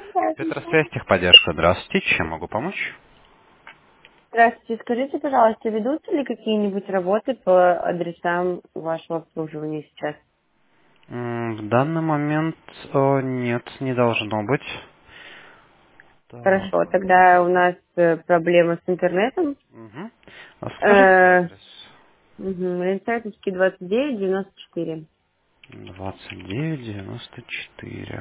Петросвязь, техподдержка. Здравствуйте, чем могу помочь? Здравствуйте. Скажите, пожалуйста, ведутся ли какие-нибудь работы по адресам вашего обслуживания сейчас? В данный момент нет, не должно быть. Так. Хорошо, тогда у нас проблема с интернетом. Угу. А скажите Э, адрес. Ленсайтовский 2994. 2994.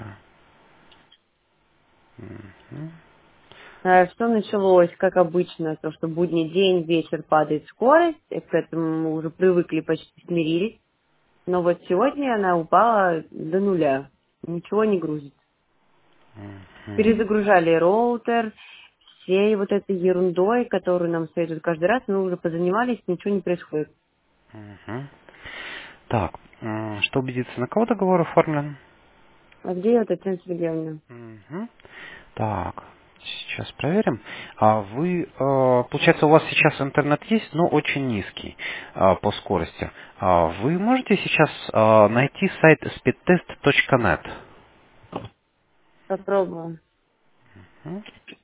Мгм. Что началось, как обычно, то, что будний день, вечер падает скорость, и к этому мы уже привыкли, почти смирились. Но вот сегодня она упала до нуля. Ничего не грузит. Мгм. Перезагружали роутер, всей вот этой ерундой, которую нам советуют каждый раз, мы уже позанимались, ничего не происходит. Мгм. Так, что убедиться, на кого договор оформлен? А где вот Татьяна Сергеевна? Мгм. Так, сейчас проверим. А вы, получается, у вас сейчас интернет есть, но очень низкий по скорости. Вы можете сейчас найти сайт speedtest.net? Попробую. Мгм.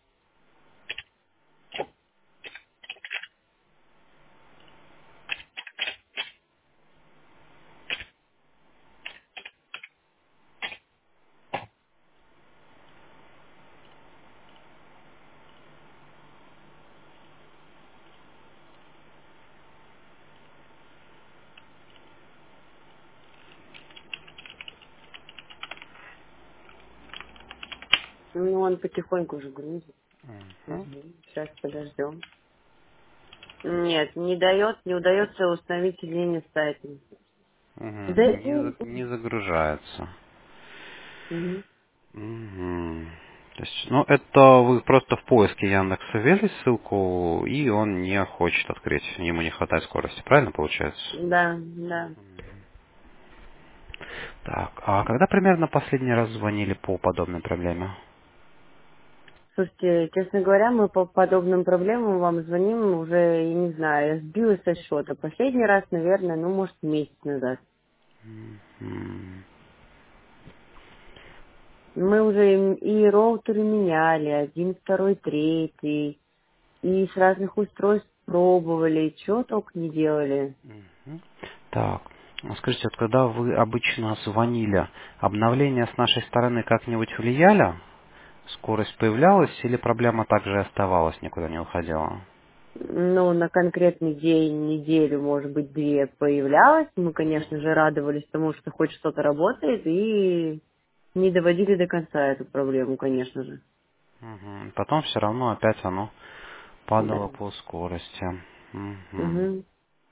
Ну, он потихоньку уже грузит. Мгм. Сейчас подождем. Нет, не удается установить соединение с сайтом. Да, Мгм. Не загружается. Мгм. Мгм. То есть, ну, это вы просто в поиске Яндекса ввели ссылку, и он не хочет открыть. Ему не хватает скорости, правильно получается? Да, да. Так, а когда примерно последний раз звонили по подобной проблеме? Слушайте, честно говоря, мы по подобным проблемам вам звоним уже, я не знаю, я сбилась со счета. Последний раз, наверное, ну, может, месяц назад. М, Мы уже и роутеры меняли, один, второй, третий, и с разных устройств пробовали, чего только не делали. мгм. Так, скажите, вот когда вы обычно звонили, обновления с нашей стороны как-нибудь влияли? Скорость появлялась или проблема также и оставалась, никуда не уходила? Ну, на конкретный день, неделю, может быть, две появлялась. Мы, конечно же, радовались тому, что хоть что-то работает, и не доводили до конца эту проблему, конечно же. Мгм. Потом все равно опять оно падало Да. по скорости. Мгм. Мгм.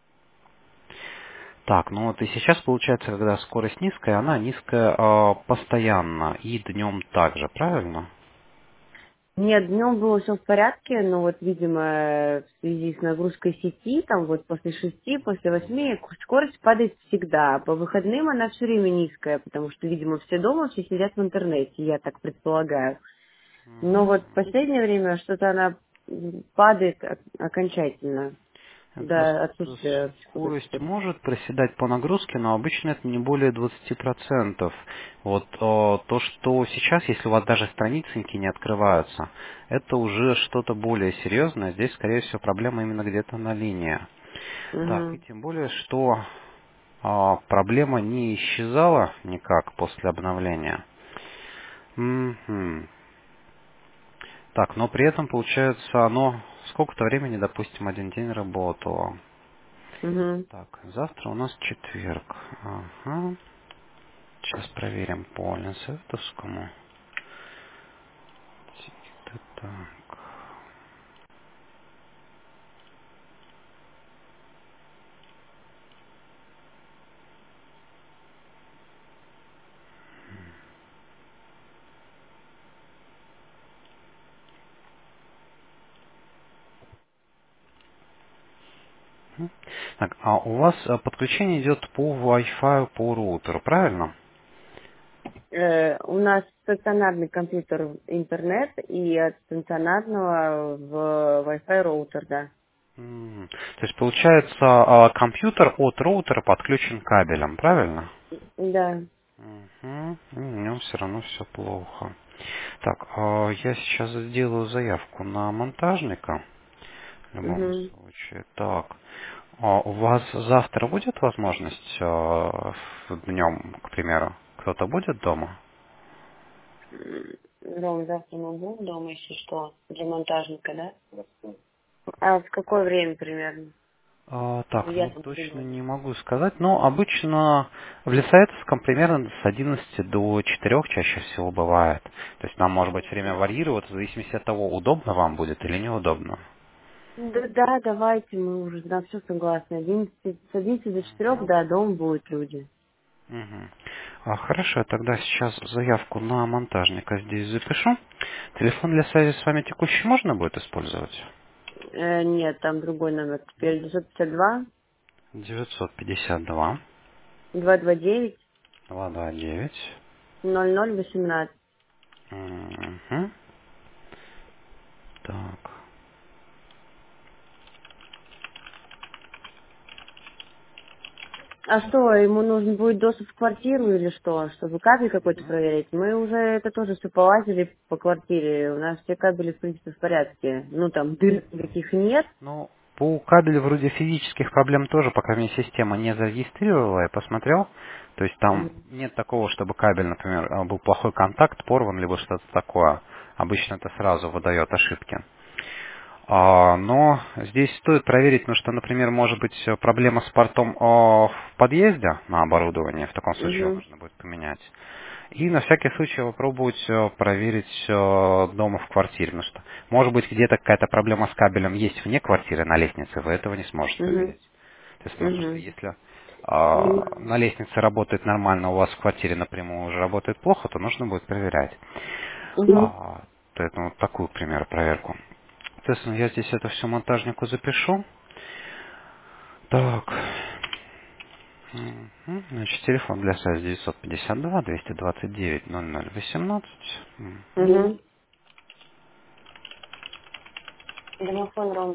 Так, ну вот и сейчас получается, когда скорость низкая, она низкая постоянно и днем также, правильно? Нет, днем было все в порядке, но вот, видимо, в связи с нагрузкой сети, там вот после 6, после 8 скорость падает всегда. По выходным она все время низкая, потому что, видимо, все дома, все сидят в интернете, я так предполагаю. Но вот в последнее время что-то она падает окончательно до Просто отсутствия вообще какой-то скорость скорости. может проседать по нагрузке, но обычно это не более 20%. Вот то, что сейчас, если у вас даже страниценьки не открываются, это уже что-то более серьезное. Здесь, скорее всего, проблема именно где-то на линии. Так, и Угу. тем более, что проблема не исчезала никак после обновления. Мгм. Так, но при этом, получается, оно сколько-то времени, допустим, один день работало. Угу. Так, завтра у нас четверг. Ага. Сейчас проверим по Ленсетовскому. Так. Так, а у вас подключение идет по Wi-Fi, по роутеру, правильно? У нас стационарный компьютер интернет и от стационарного в Wi-Fi роутер, да. То есть получается компьютер от роутера подключен кабелем, правильно? Да. Угу. В нем все равно все плохо. Так, я сейчас сделаю заявку на монтажника. В любом Угу. случае. Так, у вас завтра будет возможность днем, к примеру, кто-то будет дома? Ром, завтра мы будем дома, если что, для монтажника, да? А в какое время примерно? Так, Я ну там точно прибуду. не могу сказать, но обычно в Лисаевском примерно с 11 до 4 чаще всего бывает. То есть нам может быть время варьироваться в зависимости от того, удобно вам будет или неудобно. Да, да, давайте, мы уже на все согласны. 11, с 11 до 4, да, дом будут люди. Мгм. Хорошо, я тогда сейчас заявку на монтажника здесь запишу. Телефон для связи с вами текущий можно будет использовать? Нет, там другой номер. Теперь 952 952 229 229. 0018. Мгм. Так. А что, ему нужен будет доступ в квартиру или что? Чтобы кабель какой-то проверить? Мы уже это тоже все полазили по квартире. У нас все кабели, в принципе, в порядке. Ну, там дыр никаких нет. Ну, по кабелю вроде физических проблем тоже, пока мне система не зарегистрировала, я посмотрел. То есть там Мгм. нет такого, чтобы кабель, например, был плохой контакт, порван, либо что-то такое. Обычно это сразу выдает ошибки. Но здесь стоит проверить, ну что, например, может быть проблема с портом в подъезде на оборудование, в таком случае его Мгм. нужно будет поменять. И на всякий случай попробовать проверить дома в квартире. Ну что, может быть, где-то какая-то проблема с кабелем есть вне квартиры на лестнице, вы этого не сможете Мгм. увидеть. То есть, ну, потому что Мгм. если Мгм. на лестнице работает нормально, у вас в квартире напрямую уже работает плохо, то нужно будет проверять. Мгм. Поэтому вот такую, к примеру, проверку. Соответственно, я здесь это все монтажнику запишу. Так. Мгм. Значит, телефон для связи 952 229 0018. Мгм. Домофон, Ром.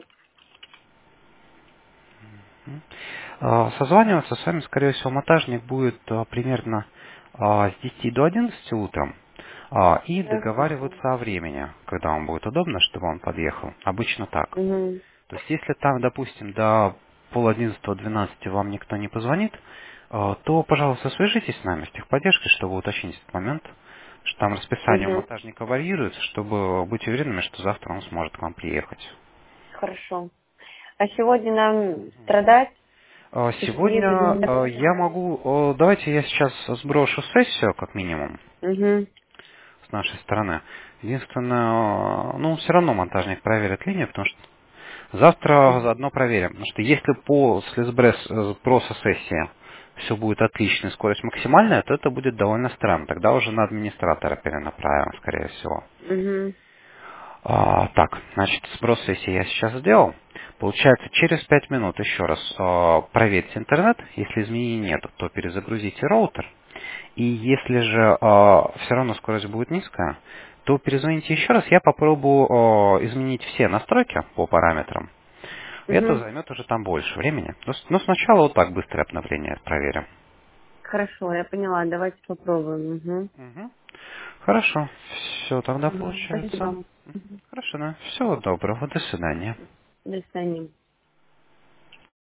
Созваниваться с вами, скорее всего, монтажник будет примерно с 10 до 11 утром. И Хорошо. договариваться о времени, когда вам будет удобно, чтобы он подъехал. Обычно так. Мгм. То есть, если там, допустим, до пол-одиннадцатого, 12 вам никто не позвонит, то, пожалуйста, свяжитесь с нами, с техподдержкой, чтобы уточнить этот момент, что там расписание у Мгм. монтажника варьируется, чтобы быть уверенными, что завтра он сможет к вам приехать. Хорошо. А сегодня нам страдать? Сегодня я могу, давайте я сейчас сброшу сессию, как минимум, Угу. с нашей стороны. Единственное, ну, все равно монтажник проверит линию, потому что завтра заодно проверим. Потому что если по спроса сессии все будет отлично, и скорость максимальная, то это будет довольно странно. Тогда уже на администратора перенаправим, скорее всего. Угу. Так, значит, сброс сессии я сейчас сделал. Получается, через 5 минут еще раз проверьте интернет. Если изменений нет, то перезагрузите роутер. И если же все равно скорость будет низкая, то перезвоните еще раз. Я попробую изменить все настройки по параметрам. Это Угу. займет уже там больше времени. Но сначала вот так быстрое обновление проверим. Хорошо, я поняла. Давайте попробуем. Угу. Мгм. Хорошо. Все тогда Спасибо. получается. Хорошо, да. Всего доброго. До свидания. До свидания.